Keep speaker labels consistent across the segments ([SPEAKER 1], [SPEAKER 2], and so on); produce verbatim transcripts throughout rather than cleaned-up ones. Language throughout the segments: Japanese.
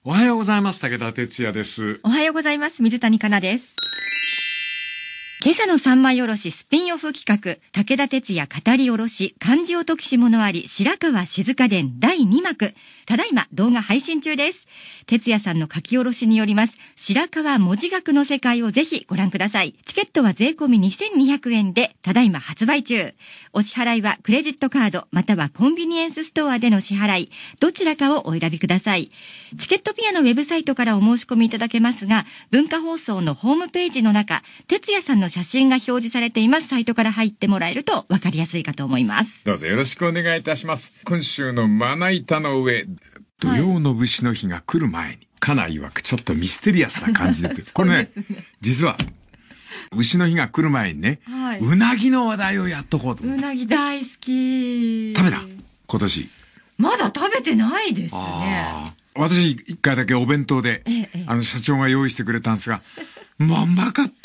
[SPEAKER 1] おはようございます。武田哲也です。
[SPEAKER 2] おはようございます。水谷香奈です。今朝の三枚おろしスピンオフ企画、武田哲也語りおろし漢字を解きし物あり白川静香伝だいにまく、ただいま動画配信中です。哲也さんの書き下ろしによります白川文字学の世界をぜひご覧ください。チケットは税込みにせんにひゃくえんでただいま発売中。お支払いはクレジットカードまたはコンビニエンスストアでの支払い、どちらかをお選びください。チケットピアのウェブサイトからお申し込みいただけますが、文化放送のホームページの中、哲也さんの写真が表示されていますサイトから入ってもらえると分かりやすいかと思います。
[SPEAKER 1] どうぞよろしくお願いいたします。今週のまな板の上、土曜の節の日が来る前に、かな曰くちょっとミステリアスな感じでこれね、実は牛の日が来る前にね、はい、うなぎの話題をやっとこうと思う。
[SPEAKER 2] うなぎ大好き。
[SPEAKER 1] 食べた今年。ま
[SPEAKER 2] だ食べてないですね。
[SPEAKER 1] 私一回だけお弁当で、ええ、あの社長が用意してくれたんですが、まあ、うまかった。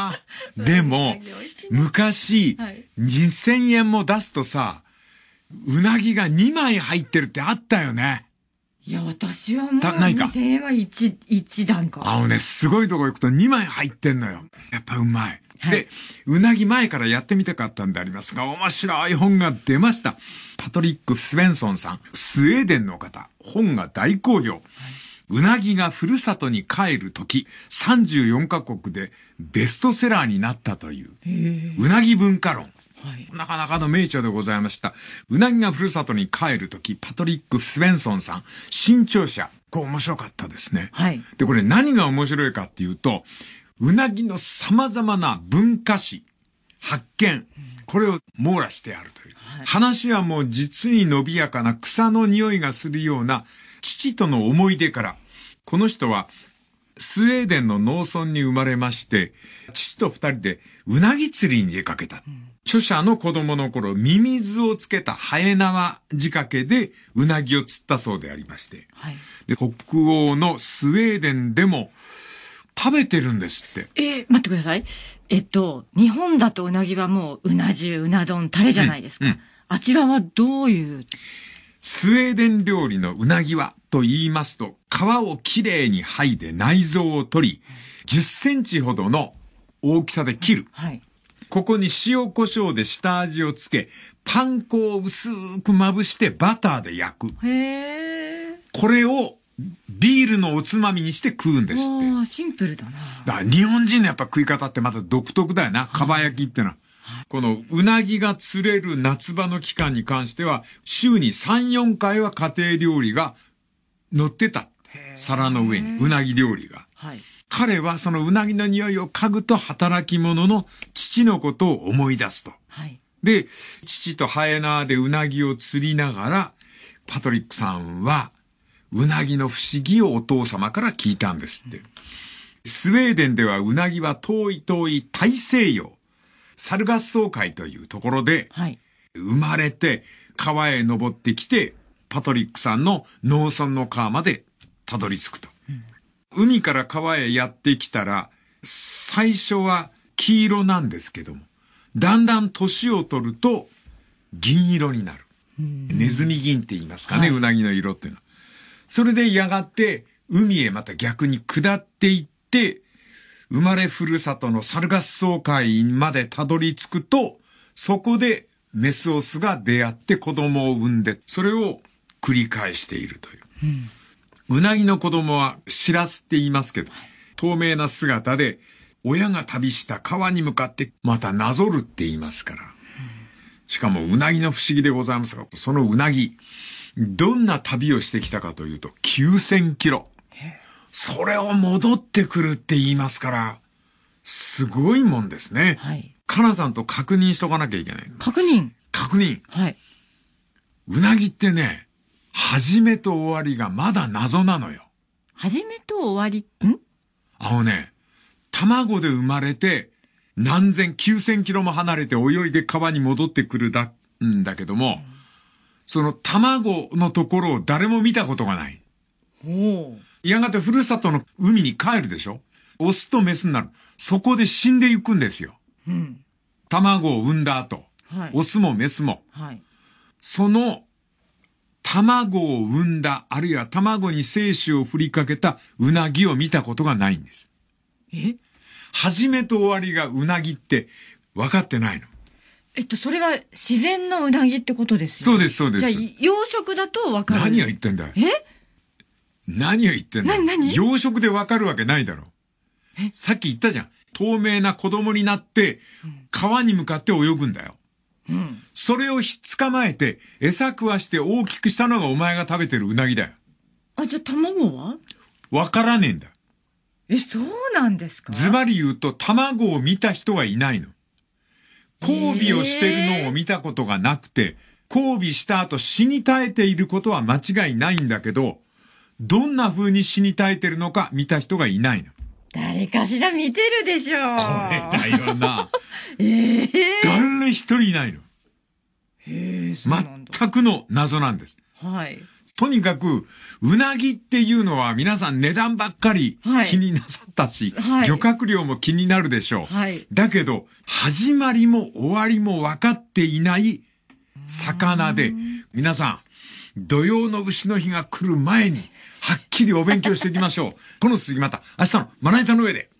[SPEAKER 1] でも、昔、はい、にせんえんも出すとさ、うなぎがにまい入ってるってあったよね。
[SPEAKER 2] いや、私はもうにせんえんは 1, 一段か。
[SPEAKER 1] あのね、すごいとこ行くとにまい入ってんのよ。やっぱうまい。はい、で、うなぎ前からやってみたかったんでありますが、面白い本が出ました。パトリック・スベンソンさん、スウェーデンの方、本が大好評。はい、うなぎがふるさとに帰るとき、さんじゅうよんカ国でベストセラーになったという、うなぎ文化論。はい、なかなかの名著でございました。うなぎがふるさとに帰るとき、パトリック・スベンソンさん、新潮社。これ面白かったですね。はい、で、これ何が面白いかっていうと、うなぎの様々な文化史、発見、これを網羅してあるという。はい、話はもう実に伸びやかな草の匂いがするような父との思い出から、この人はスウェーデンの農村に生まれまして、父と二人でうなぎ釣りに出かけた。うん、著者の子供の頃、ミミズをつけたハエ縄仕掛けでうなぎを釣ったそうでありまして。はい、で、北欧のスウェーデンでも食べてるんですって。
[SPEAKER 2] えー、待ってください。えっと、日本だとうなぎはもううな重、うな丼、タレじゃないですか。うんうん、あちらはどういう？
[SPEAKER 1] スウェーデン料理のうなぎはと言いますと、皮をきれいに剥いで内臓を取り、じゅっセンチほどの大きさで切る。はい、ここに塩コショウで下味をつけ、パン粉を薄くまぶしてバターで焼く。へー。これをビールのおつまみにして食うんですって。
[SPEAKER 2] ああ、シンプルだな。
[SPEAKER 1] だから日本人のやっぱ食い方ってまた独特だよな。かば焼きってのは。このうなぎが釣れる夏場の期間に関しては、週にさん、よんかいは家庭料理が乗ってた。皿の上にうなぎ料理が。はい、彼はそのうなぎの匂いを嗅ぐと働き者の父のことを思い出すと。はい、で、父とハエナーでうなぎを釣りながら、パトリックさんはうなぎの不思議をお父様から聞いたんですって。うん、スウェーデンではうなぎは遠い遠い大西洋、サルガッソウ海というところで、生まれて川へ登ってきて、パトリックさんの農村の川までたどり着くと。うん、海から川へやってきたら、最初は黄色なんですけども、だんだん年を取ると銀色になる。うん、ネズミ銀って言いますかね、はい、うなぎの色っていうのは。それでやがて海へまた逆に下っていって、生まれふるさとのサルガッソウ海までたどり着くと、そこでメスオスが出会って子供を産んで、それを繰り返しているという。うん、うなぎの子供はシラスって言いますけど、透明な姿で親が旅した川に向かってまたなぞるって言いますから。しかもうなぎの不思議でございますが、そのうなぎ、どんな旅をしてきたかというときゅうせんキロ。それを戻ってくるって言いますから、すごいもんですね。はい。かなさんと確認しとかなきゃいけない。
[SPEAKER 2] 確認
[SPEAKER 1] 確認。はい。うなぎってね、始めと終わりがまだ謎なのよ。
[SPEAKER 2] 始めと終わり、ん？
[SPEAKER 1] あのね、卵で生まれて、何千、きゅうせんキロも離れて泳いで川に戻ってくるだ、んだけども、うん、その卵のところを誰も見たことがない。ほう。やがてふるさとの海に帰るでしょ？オスとメスになる。そこで死んでいくんですよ。うん、卵を産んだ後、はい、オスもメスも。はい、その卵を産んだ、あるいは卵に精子を振りかけたうなぎを見たことがないんです。
[SPEAKER 2] え？
[SPEAKER 1] 始めと終わりがうなぎって分かってないの。
[SPEAKER 2] えっと、それは自然のうなぎってことですよね。
[SPEAKER 1] そうです、そうです。
[SPEAKER 2] じゃあ、養殖だと分かる。
[SPEAKER 1] 何を言ってんだよ。
[SPEAKER 2] え？
[SPEAKER 1] 何を言ってんだよ。
[SPEAKER 2] 何何？
[SPEAKER 1] 養殖で分かるわけないだろ。え？さっき言ったじゃん。透明な子供になって、川に向かって泳ぐんだよ。うん。それをひっ捕まえて、餌食わして大きくしたのがお前が食べてるうなぎだよ。
[SPEAKER 2] あ、じゃあ卵は？
[SPEAKER 1] 分からねえんだ。
[SPEAKER 2] え、そうなんですか？
[SPEAKER 1] ズバリ言うと、卵を見た人はいないの。交尾をしてるのを見たことがなくて、交尾した後死に絶えていることは間違いないんだけど、どんな風に死に絶えてるのか見た人がいないの。
[SPEAKER 2] 誰かしら見てるでしょう。
[SPEAKER 1] これだよな。
[SPEAKER 2] ええー、
[SPEAKER 1] 誰一人いないの。
[SPEAKER 2] へえ、そうなんだ。
[SPEAKER 1] 全くの謎なんです。
[SPEAKER 2] はい。
[SPEAKER 1] とにかく、うなぎっていうのは皆さん値段ばっかり気になさったし、はい、漁獲量も気になるでしょう。はい、だけど、始まりも終わりも分かっていない魚で、皆さん、土曜の牛の日が来る前に、はっきりお勉強していきましょう。この続きまた、明日のまな板の上で。